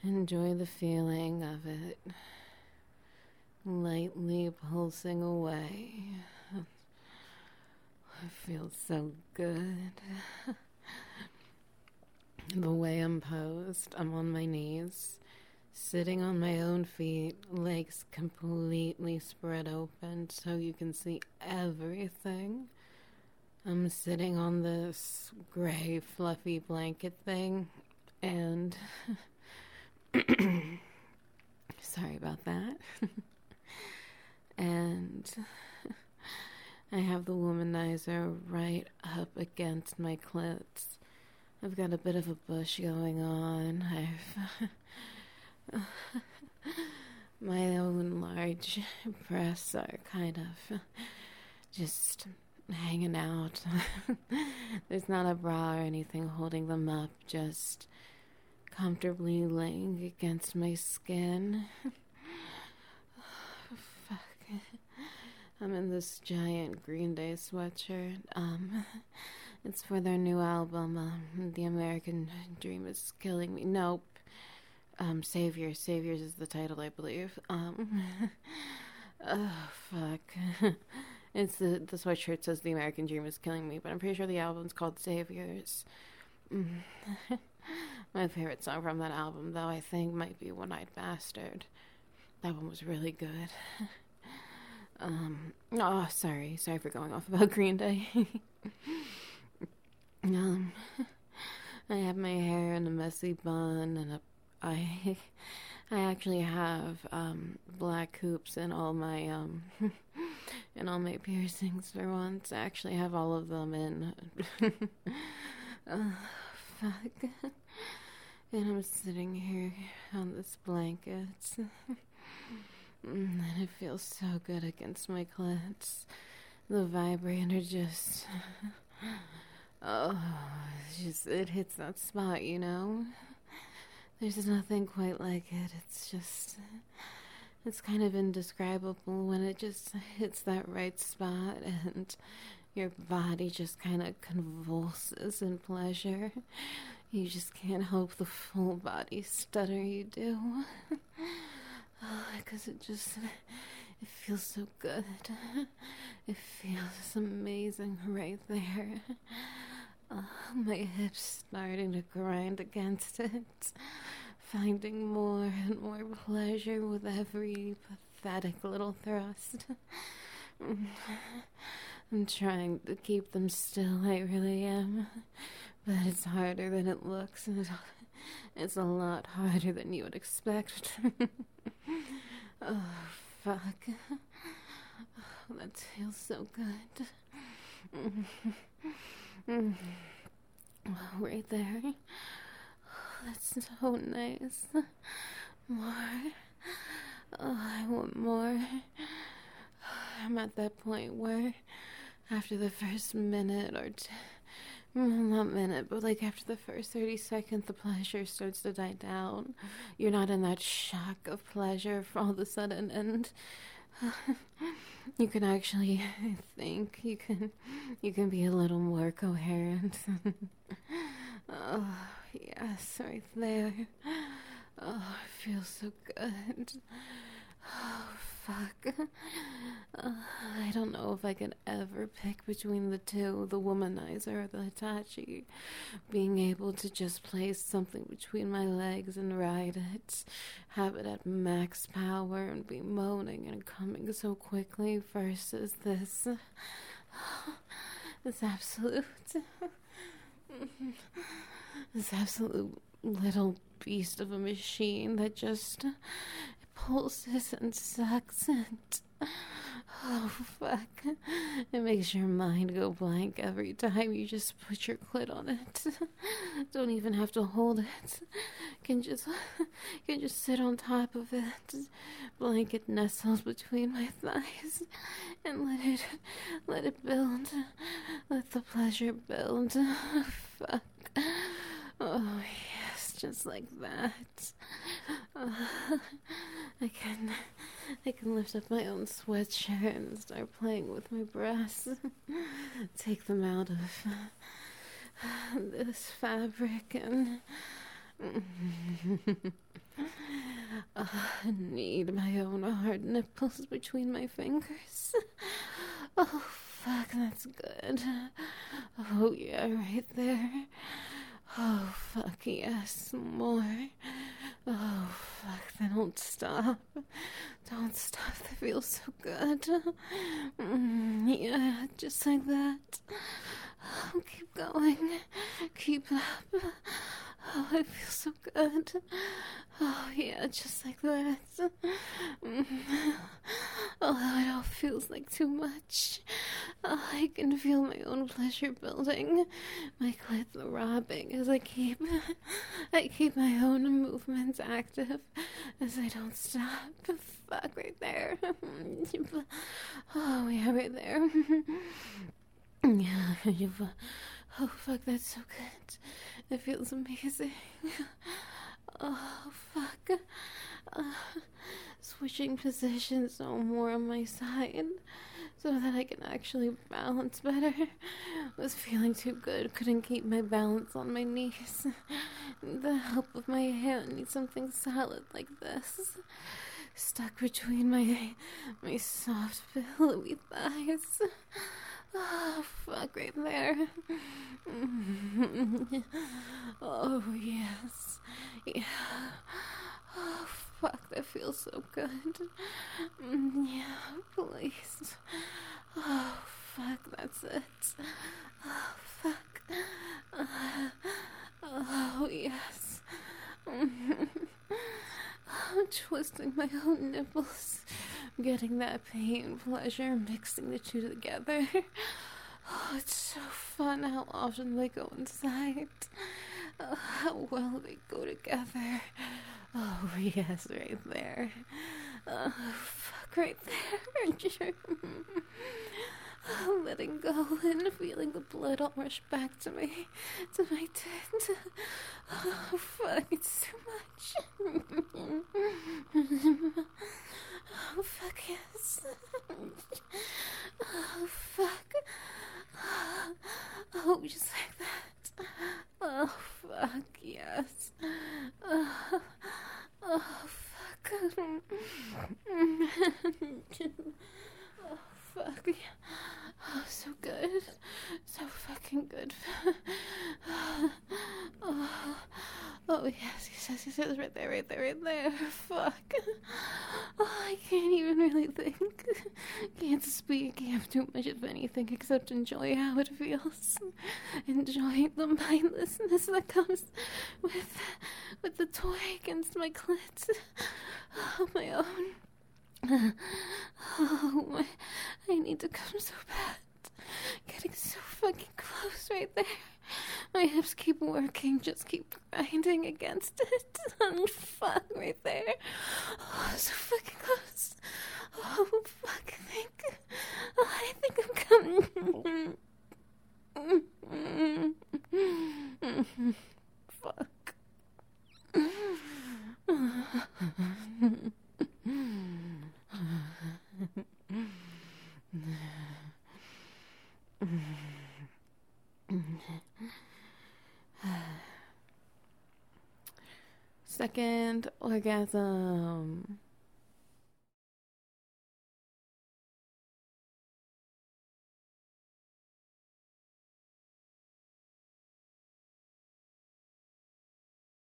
Enjoy the feeling of it lightly pulsing away. It feels so good. The way I'm posed, I'm on my knees, sitting on my own feet, legs completely spread open so you can see everything. I'm sitting on this gray, fluffy blanket thing, and sorry about that. And I have the womanizer right up against my clits. I've got a bit of a bush going on. My own large breasts are kind of just hanging out. There's not a bra or anything holding them up, just comfortably laying against my skin. Fuck. I'm in this giant Green Day sweatshirt. It's for their new album, The American Dream is Killing Me. Nope. Saviors. Saviors is the title, I believe. Oh, fuck. It's the sweatshirt says The American Dream is Killing Me, but I'm pretty sure the album's called Saviors. My favorite song from that album, though, I think might be One Eyed Bastard. That one was really good. Sorry for going off about Green Day. I have my hair in a messy bun, and I actually have black hoops in all my in all my piercings for once. I actually have all of them in. Fuck. And I'm sitting here on this blanket. And it feels so good against my clits. The vibrator just... it hits that spot, you know? There's nothing quite like it. It's kind of indescribable when it just hits that right spot and your body just kind of convulses in pleasure. You just can't help the full body stutter you do. Because it feels so good. It feels amazing right there. My hips starting to grind against it, finding more and more pleasure with every pathetic little thrust. I'm trying to keep them still, I really am. But it's harder than it looks, and it's a lot harder than you would expect. Oh, fuck. Oh, that feels so good. Oh, right there. Oh, that's so nice. More. Oh, I want more. I'm at that point where after the first minute or two, not minute, but like after the first 30 seconds, the pleasure starts to die down. You're not in that shock of pleasure for all of a sudden, and you can actually think you can be a little more coherent. Oh, yes, right there. Oh, it feels so good. Oh, fuck. I don't know if I could ever pick between the two, the womanizer or the Hitachi. Being able to just place something between my legs and ride it, have it at max power and be moaning and coming so quickly versus this absolute little beast of a machine that just pulses and sucks and oh fuck, it makes your mind go blank every time you just put your clit on it. Don't even have to hold it. Can just sit on top of it. Blanket nestles between my thighs and let it build. Let the pleasure build. Fuck. Oh yes, just like that. I can lift up my own sweatshirt and start playing with my breasts. Take them out of this fabric and I need my own hard nipples between my fingers. Oh, fuck, that's good. Oh, yeah, right there. Oh, fuck, yes, more. Oh, fuck, then don't stop. Don't stop, that feels so good. Yeah, just like that. Oh, keep going. Keep up. Oh, I feel so good. Oh, yeah, just like that. Although it all feels like too much. Oh, I can feel my own pleasure building. My clit throbbing as I keep my own movements active as I don't stop. Fuck, right there. Oh, yeah, right there. Yeah, oh, fuck, that's so good. It feels amazing. Oh, fuck. Uh, Switching positions no more on my side so that I can actually balance better. Was feeling too good, couldn't keep my balance on my knees. The help of my hand needs something solid like this. Stuck between my soft, pillowy thighs. Oh, fuck, right there. Oh, yes. Yeah. Oh, fuck, that feels so good. Yeah, please. Oh, fuck, that's it. Oh, fuck. Oh, yes. I'm twisting my own nipples, getting that pain, pleasure, mixing the two together. Oh, it's so fun how often they go inside. How well they go together. Oh, yes, right there. Oh, fuck, right there. Letting go and feeling the blood all rush back to my tent. Oh, fuck, it's too much. Oh, fuck, yes. Oh, fuck. Oh, just like that. Oh, fuck, yes. Oh, fuck. Oh, fuck. Oh, so good. So fucking good. Oh, oh yes, right there, right there, right there. Fuck. Oh, I can't even really think. Can't speak, can't do much of anything except enjoy how it feels. Enjoy the mindlessness that comes with the toy against my clit. Oh, my own. Oh, I need to come so bad. Getting so fucking close right there. My hips keep working, just keep grinding against it. And fuck, right there. Oh, so fucking close. Oh, fuck, I think I'm coming. Fuck. Second orgasm.